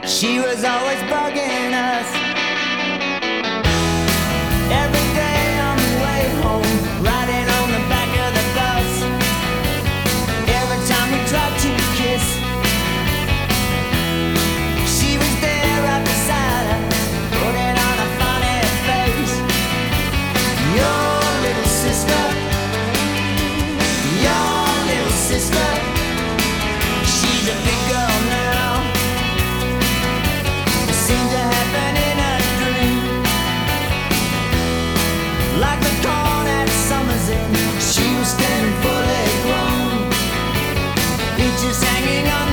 She was always bugging us. Every day on the way home, riding on the back of the bus. Every time we tried to kiss, she was there right beside us, putting on a funny face. Your little sister, your little sister, she's a big girl now. It seemed to happen in a dream. Like the corn at summer's end, she was standing fully grown, peaches hanging on